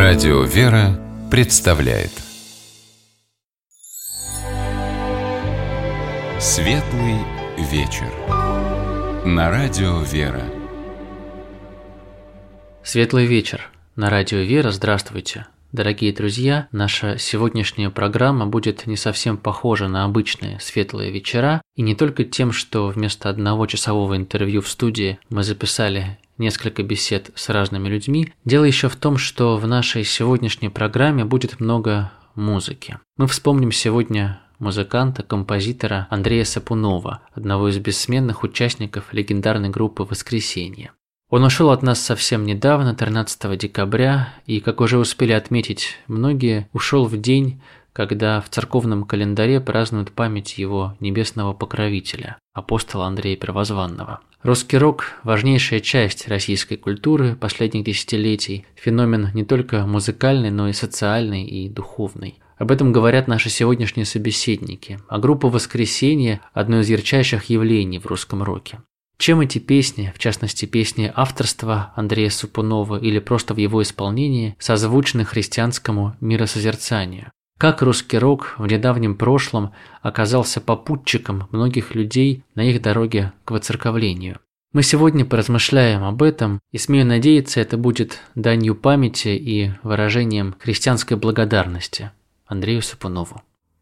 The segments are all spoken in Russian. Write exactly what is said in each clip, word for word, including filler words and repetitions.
Радио «Вера» представляет Светлый вечер на Радио «Вера». Светлый вечер на Радио «Вера». Здравствуйте, дорогие друзья. Наша сегодняшняя программа будет не совсем похожа на обычные светлые вечера, и не только тем, что вместо одного часового интервью в студии мы записали несколько бесед с разными людьми. Дело еще в том, что в нашей сегодняшней программе будет много музыки. Мы вспомним сегодня музыканта, композитора Андрея Сапунова, одного из бессменных участников легендарной группы «Воскресенье». Он ушел от нас совсем недавно, тринадцатого декабря, и, как уже успели отметить многие, ушел в день, когда в церковном календаре празднуют память его небесного покровителя, апостола Андрея Первозванного. Русский рок – важнейшая часть российской культуры последних десятилетий, феномен не только музыкальный, но и социальный и духовный. Об этом говорят наши сегодняшние собеседники, а группа «Воскресенье» – одно из ярчайших явлений в русском роке. Чем эти песни, в частности песни авторства Андрея Сапунова или просто в его исполнении, созвучны христианскому миросозерцанию? Как русский рок в недавнем прошлом оказался попутчиком многих людей на их дороге к воцерковлению? Мы сегодня поразмышляем об этом, и, смею надеяться, это будет данью памяти и выражением христианской благодарности Андрею Сапунову.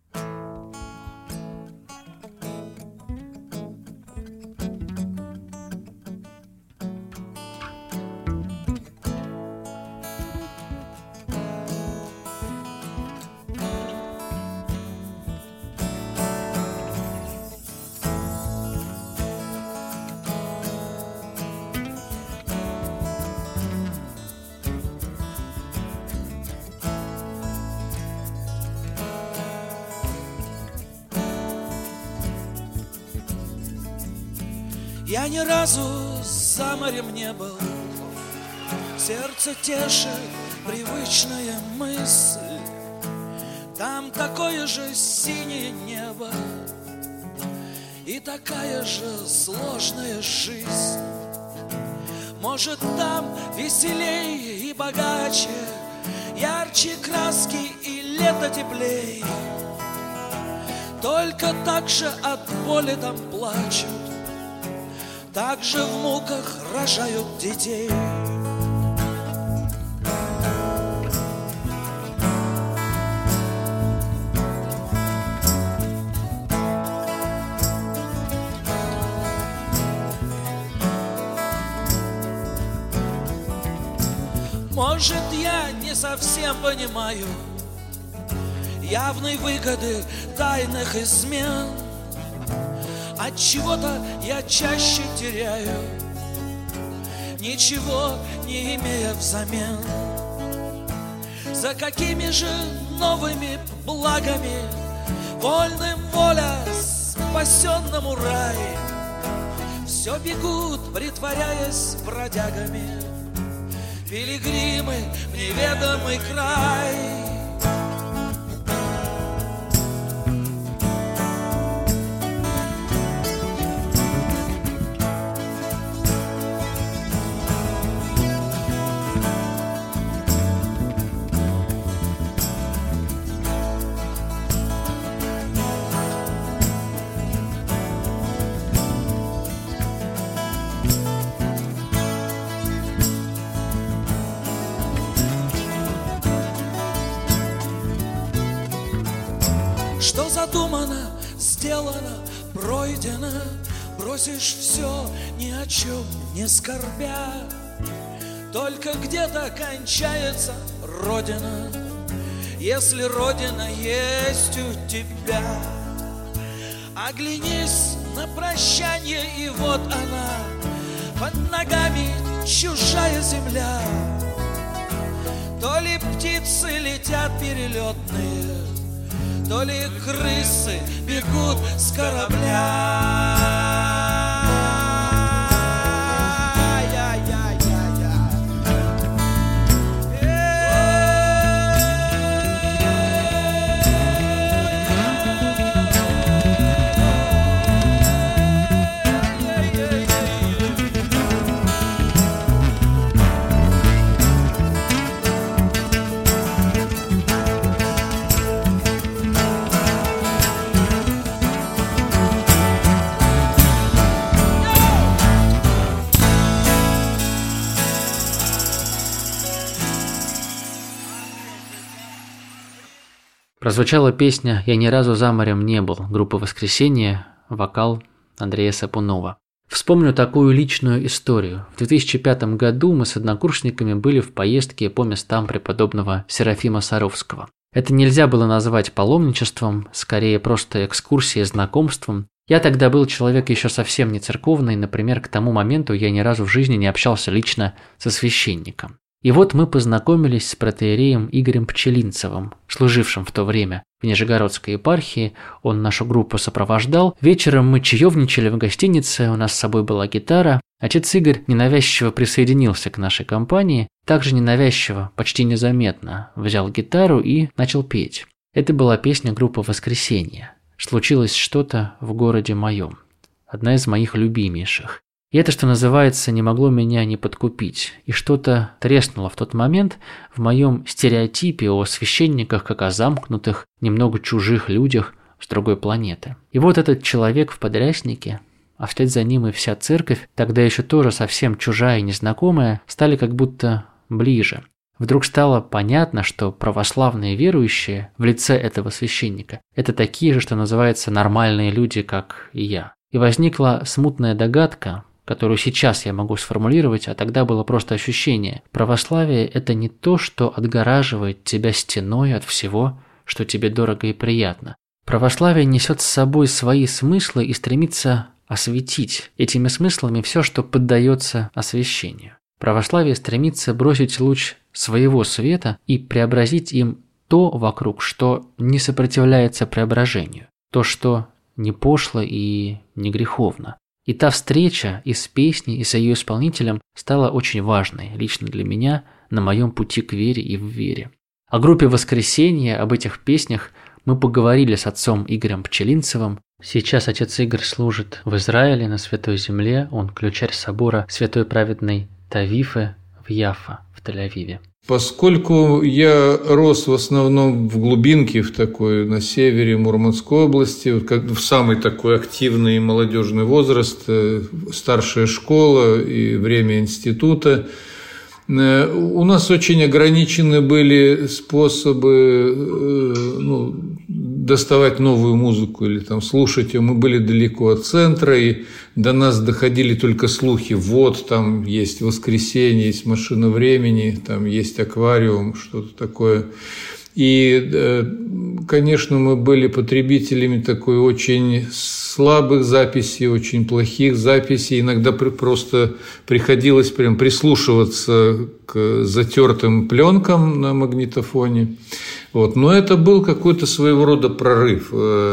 Я ни разу за морем не был, сердце тешит привычная мысль. Там такое же синее небо и такая же сложная жизнь. Может, там веселее и богаче, ярче краски и лето теплей. Только так же от боли там плачут, так же в муках рожают детей. Может, я не совсем понимаю явной выгоды тайных измен. От чего-то я чаще теряю, ничего не имея взамен. За какими же новыми благами вольным воля спасенному рай? Все бегут, притворяясь бродягами, пилигримы в неведомый край. Что задумано, сделано, пройдено, бросишь все, ни о чем не скорбя. Только где-то кончается Родина, если Родина есть у тебя. Оглянись на прощанье, и вот она, под ногами чужая земля. То ли птицы летят перелетные, то ли крысы бегут с корабля. Прозвучала песня «Я ни разу за морем не был» группы «Воскресенье», вокал Андрея Сапунова. Вспомню такую личную историю. В две тысячи пятом году мы с однокурсниками были в поездке по местам преподобного Серафима Саровского. Это нельзя было назвать паломничеством, скорее просто экскурсией, знакомством. Я тогда был человек еще совсем не церковный, например, к тому моменту я ни разу в жизни не общался лично со священником. И вот мы познакомились с протоиереем Игорем Пчелинцевым, служившим в то время в Нижегородской епархии. Он нашу группу сопровождал. Вечером мы чаевничали в гостинице, у нас с собой была гитара. Отец Игорь ненавязчиво присоединился к нашей компании, также ненавязчиво, почти незаметно, взял гитару и начал петь. Это была песня группы «Воскресенье». «Случилось что-то в городе моем». Одна из моих любимейших. И это, что называется, не могло меня не подкупить. И что-то треснуло в тот момент в моем стереотипе о священниках как о замкнутых, немного чужих людях с другой планеты. И вот этот человек в подряснике, а вслед за ним и вся церковь, тогда еще тоже совсем чужая и незнакомая, стали как будто ближе. Вдруг стало понятно, что православные верующие в лице этого священника – это такие же, что называется, нормальные люди, как и я. И возникла смутная догадка, которую сейчас я могу сформулировать, а тогда было просто ощущение. Православие – это не то, что отгораживает тебя стеной от всего, что тебе дорого и приятно. Православие несет с собой свои смыслы и стремится осветить этими смыслами все, что поддается освящению. Православие стремится бросить луч своего света и преобразить им то вокруг, что не сопротивляется преображению, то, что не пошло и не греховно. И та встреча и с песней, и с ее исполнителем стала очень важной лично для меня на моем пути к вере и в вере. О группе «Воскресенье», об этих песнях мы поговорили с отцом Игорем Пчелинцевым. Сейчас отец Игорь служит в Израиле на Святой Земле, он ключарь собора Святой Праведной Тавифы в Яффа в Тель-Авиве. Поскольку я рос в основном в глубинке, в такой, на севере Мурманской области, вот как в самый такой активный молодежный возраст, старшая школа и время института, у нас очень ограничены были способы ну, доставать новую музыку или там, слушать ее. Мы были далеко от центра, и до нас доходили только слухи. Вот там есть «Воскресенье», есть «Машина времени», там есть «Аквариум», что-то такое. И, конечно, мы были потребителями такой очень слабых записей, очень плохих записей. Иногда просто приходилось прям прислушиваться к затертым пленкам на магнитофоне. Вот. Но это был какой-то своего рода прорыв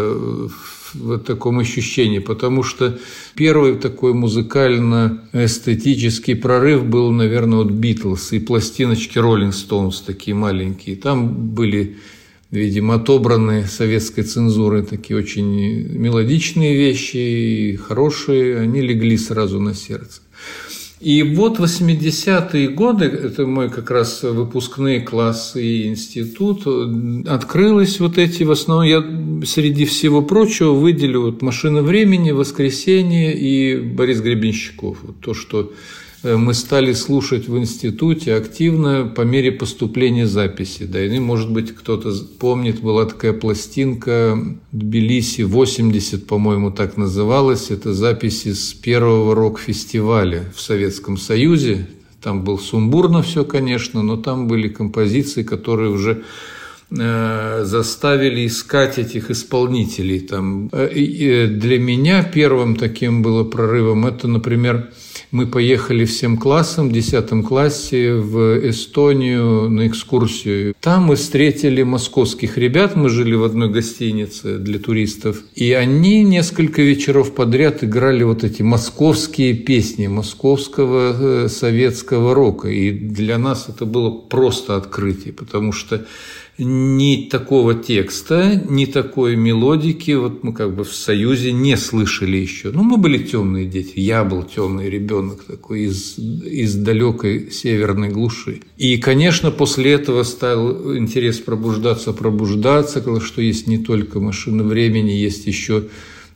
в таком ощущении, потому что первый такой музыкально-эстетический прорыв был, наверное, от «Битлз» и пластиночки «Роллинг Стоунс» такие маленькие. Там были, видимо, отобраны советской цензурой такие очень мелодичные вещи и хорошие, они легли сразу на сердце. И вот восьмидесятые годы, это мой как раз выпускные классы и институт, открылись вот эти, в основном, я среди всего прочего выделю вот «Машина времени», «Воскресенье» и Борис Гребенщиков. Вот то, что мы стали слушать в институте активно по мере поступления записи. Да, и, может быть, кто-то помнит, была такая пластинка «Тбилиси восемьдесят», по-моему, так называлась. Это записи с первого рок-фестиваля в Советском Союзе. Там был сумбурно все, конечно, но там были композиции, которые уже э, заставили искать этих исполнителей. Там. И для меня первым таким было прорывом это, например, мы поехали всем классом в десятом классе в Эстонию на экскурсию. Там мы встретили московских ребят, мы жили в одной гостинице для туристов, и они несколько вечеров подряд играли вот эти московские песни московского советского рока. И для нас это было просто открытие, потому что ни такого текста, ни такой мелодики вот мы как бы в Союзе не слышали еще. Ну, мы были темные дети, я был темный ребенок такой из, из далекой северной глуши. И, конечно, после этого стал интерес пробуждаться, пробуждаться, что есть не только «Машина времени», есть еще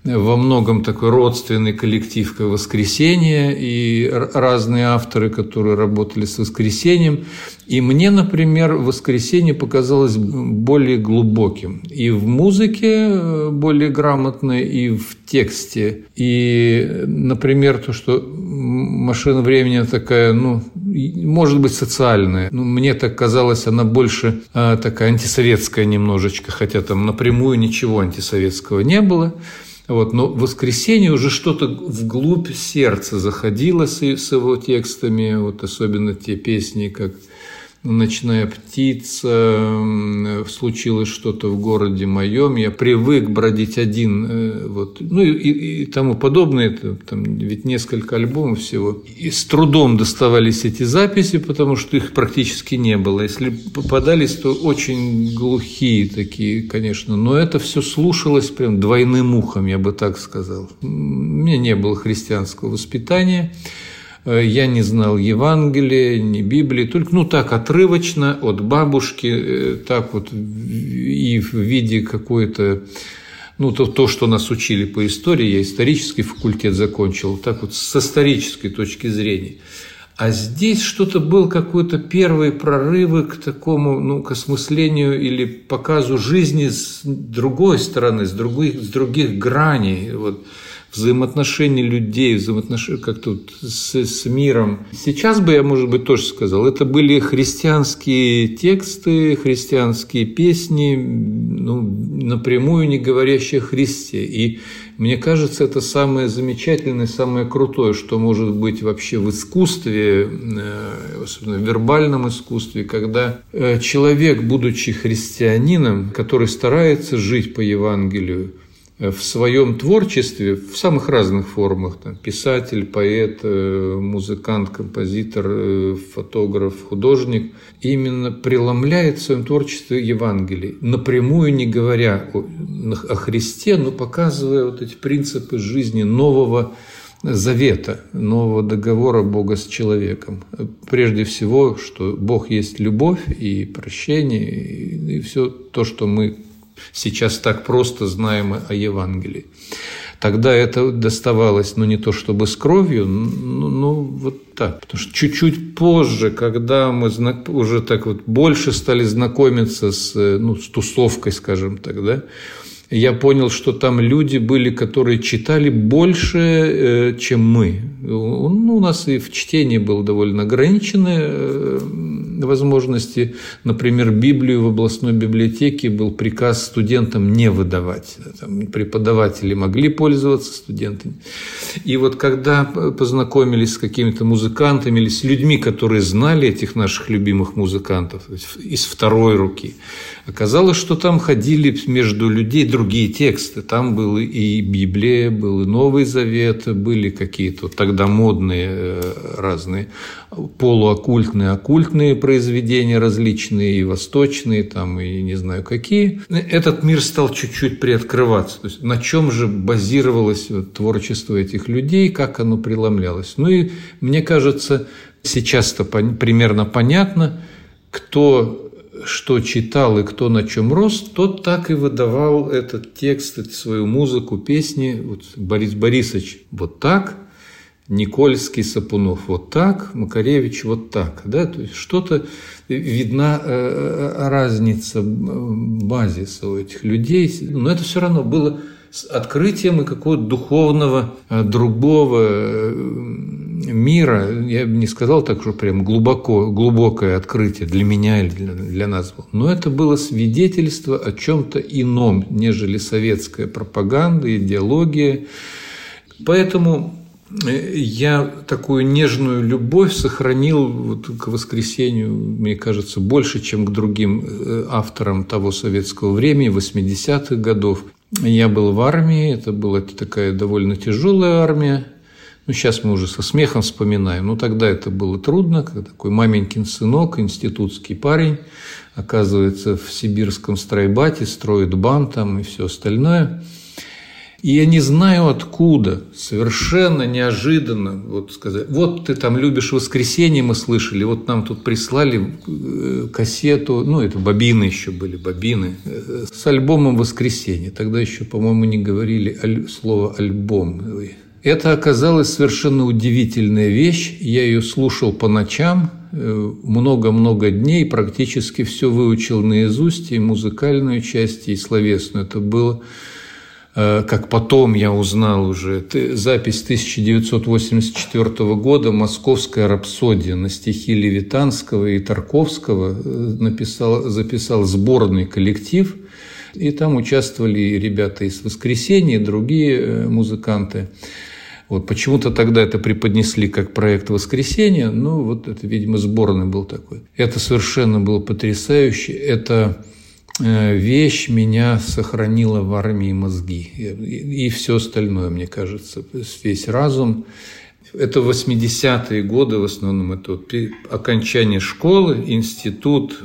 во многом такой родственный коллектив, как «Воскресенье», и разные авторы, которые работали с «Воскресеньем». И мне, например, «Воскресенье» показалось более глубоким. И в музыке более грамотной, и в тексте. И, например, то, что «Машина времени» такая, ну, может быть, социальная. Ну, мне так казалось, она больше а, такая антисоветская немножечко, хотя там напрямую ничего антисоветского не было. Вот, но «Воскресенье» уже что-то вглубь сердца заходило с, с его текстами, вот особенно те песни, как «Ночная птица», «Случилось что-то в городе моем», «Я привык бродить один», вот, ну и, и тому подобное, это, там ведь несколько альбомов всего. И с трудом доставались эти записи, потому что их практически не было. Если попадались, то очень глухие такие, конечно, но это все слушалось прям двойным ухом, я бы так сказал. У меня не было христианского воспитания. Я не знал Евангелия, ни Библии, только, ну, так, отрывочно от бабушки, так вот, и в виде какой-то, ну, то, то, что нас учили по истории, я исторический факультет закончил, так вот, с исторической точки зрения. А здесь что-то был какой-то первый прорыв к такому, ну, к осмыслению или показу жизни с другой стороны, с других, с других граней, вот, взаимоотношения людей, взаимоотношения как-то с, с миром. Сейчас бы я, может быть, тоже сказал, это были христианские тексты, христианские песни, ну, напрямую не говорящие о Христе. И мне кажется, это самое замечательное, самое крутое, что может быть вообще в искусстве, особенно в вербальном искусстве, когда человек, будучи христианином, который старается жить по Евангелию, в своем творчестве, в самых разных формах, там, писатель, поэт, музыкант, композитор, фотограф, художник, именно преломляет в своем творчестве Евангелие, напрямую не говоря о, о Христе, но показывая вот эти принципы жизни нового завета, нового договора Бога с человеком. Прежде всего, что Бог есть любовь и прощение, и, и все то, что мы сейчас так просто знаем о Евангелии. Тогда это доставалось, ну, не то чтобы с кровью, ну, ну вот так. Потому что чуть-чуть позже, когда мы уже так вот больше стали знакомиться с, ну, с тусовкой, скажем так, да, я понял, что там люди были, которые читали больше, чем мы. Ну, у нас и в чтении было довольно ограниченные возможности. Например, Библию в областной библиотеке был приказ студентам не выдавать. Там преподаватели могли пользоваться, студенты. И вот когда познакомились с какими-то музыкантами или с людьми, которые знали этих наших любимых музыкантов из второй руки, оказалось, что там ходили между людей другие тексты. Там была и Библия, был и Новый Завет, были какие-то тогда модные разные полуоккультные, оккультные произведения различные, и восточные, там, и не знаю какие. Этот мир стал чуть-чуть приоткрываться. То есть на чем же базировалось творчество этих людей, как оно преломлялось. Ну и мне кажется, сейчас-то примерно понятно, кто что читал и кто на чем рос, тот так и выдавал этот текст, эту свою музыку, песни. Вот Борис Борисович вот так, Никольский, Сапунов вот так, Макаревич вот так. Да? То есть что-то видна разница базиса у этих людей, но это все равно было с открытием и какого-то духовного, другого мира. Я бы не сказал так, что прям глубоко, глубокое открытие для меня или для, для нас было. Но это было свидетельство о чем-то ином, нежели советская пропаганда, идеология. Поэтому я такую нежную любовь сохранил вот к «Воскресенью», мне кажется, больше, чем к другим авторам того советского времени, восьмидесятых годов. Я был в армии, это была такая довольно тяжелая армия. Ну, сейчас мы уже со смехом вспоминаем, но тогда это было трудно, когда такой маменькин сынок, институтский парень, оказывается в сибирском стройбате, строит бан там и все остальное. И я не знаю откуда, совершенно неожиданно, вот сказать, вот ты там любишь «Воскресенье», мы слышали, вот нам тут прислали кассету, ну, это бобины еще были, бобины, с альбомом «Воскресенье». Тогда еще, по-моему, не говорили слово «альбом». Это оказалась совершенно удивительная вещь. Я ее слушал по ночам, много-много дней, практически все выучил наизусть, и музыкальную часть, и словесную. Это было, как потом я узнал уже, запись тысяча девятьсот восемьдесят четвёртого года «Московская рапсодия» на стихи Левитанского и Тарковского написал, записал сборный коллектив, и там участвовали ребята из «Воскресенья», другие музыканты. Вот почему-то тогда это преподнесли как проект «Воскресенье», но вот это, видимо, сборный был такой. Это совершенно было потрясающе. Это вещь меня сохранила в армии мозги. И все остальное, мне кажется, весь разум. Это восьмидесятые годы в основном. Это вот окончание школы, институт,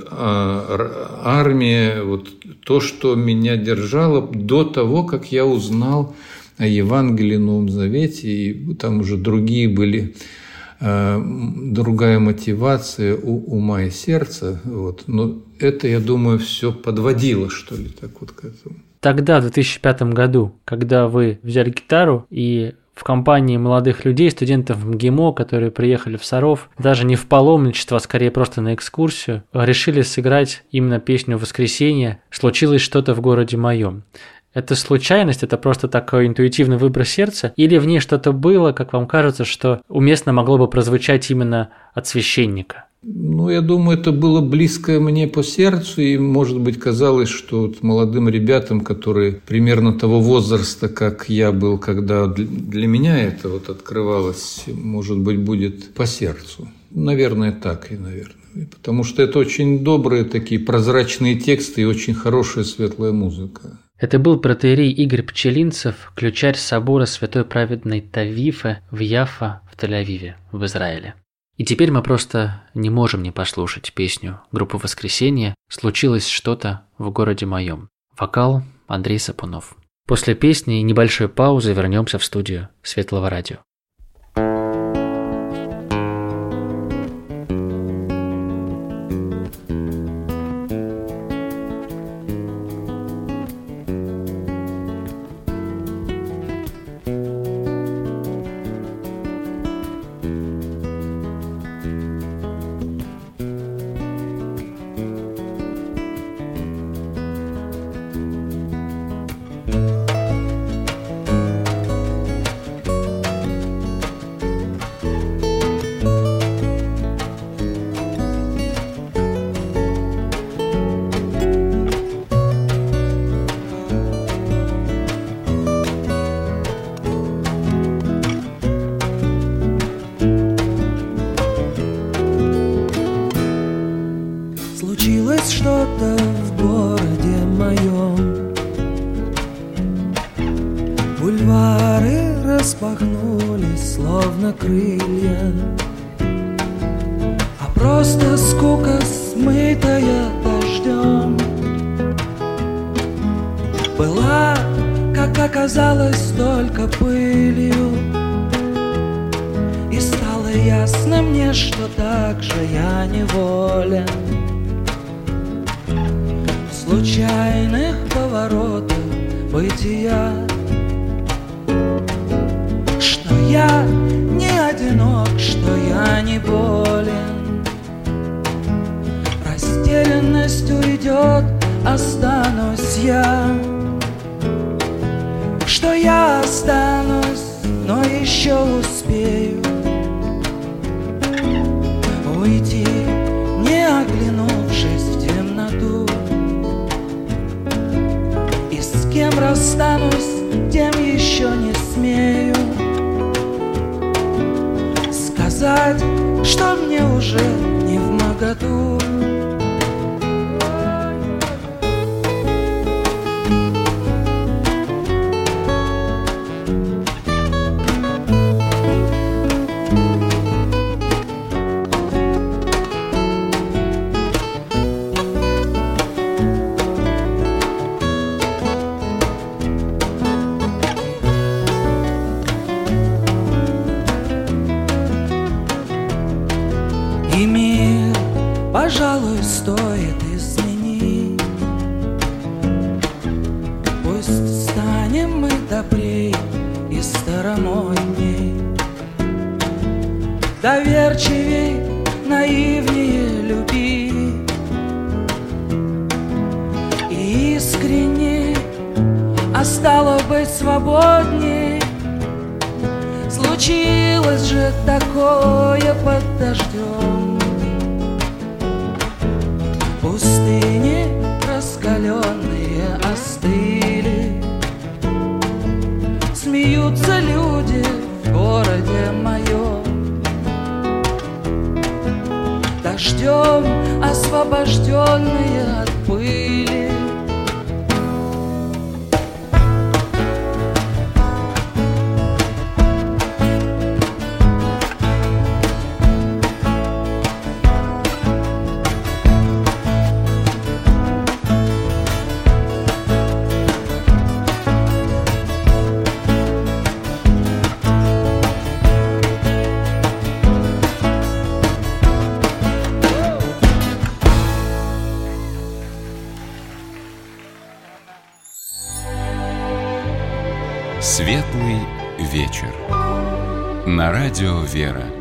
армия. Вот то, что меня держало до того, как я узнал о Евангелии в Новом Завете, и там уже другие были, э, другая мотивация у ума и сердца. Вот. Но это, я думаю, все подводило, что ли, так вот к этому. Тогда, в две тысячи пятом году, когда вы взяли гитару и в компании молодых людей, студентов МГИМО, которые приехали в Саров, даже не в паломничество, а скорее просто на экскурсию, решили сыграть именно песню «Воскресенье», случилось что-то в городе моем. Это случайность, это просто такой интуитивный выбор сердца? Или в ней что-то было, как вам кажется, что уместно могло бы прозвучать именно от священника? Ну, я думаю, это было близко мне по сердцу, и, может быть, казалось, что вот молодым ребятам, которые примерно того возраста, как я был, когда для меня это вот открывалось, может быть, будет по сердцу. Наверное, так и, наверное. Потому что это очень добрые такие прозрачные тексты и очень хорошая светлая музыка. Это был протоиерей Игорь Пчелинцев, ключарь собора Святой Праведной Тавифы в Яффа в Тель-Авиве, в Израиле. И теперь мы просто не можем не послушать песню группы «Воскресенье» «Случилось что-то в городе моем». Вокал Андрей Сапунов. После песни и небольшой паузы вернемся в студию Светлого радио. Что-то в городе моем, бульвары распахнулись, словно крылья, а просто скука, смытая дождем, была, как оказалось, только пылью. И стало ясно мне, что так же я неволен случайных поворотов бытия, что я не одинок, что я не болен. Растерянность уйдет, останусь я, что я останусь, но еще успею уйти, не оглянувшись в темноту. С кем расстанусь, тем еще не смею сказать, что мне уже не вмоготу. И мир, пожалуй, стоит изменить. Пусть станем мы добрей и старомодней, доверчивей, наивнее любить и искренней, а стало быть свободней. Случилось же такое под дождем, пустыни раскаленные остыли, смеются люди в городе моем, дождем освобожденные от пыли. Светлый вечер. На радио «Вера».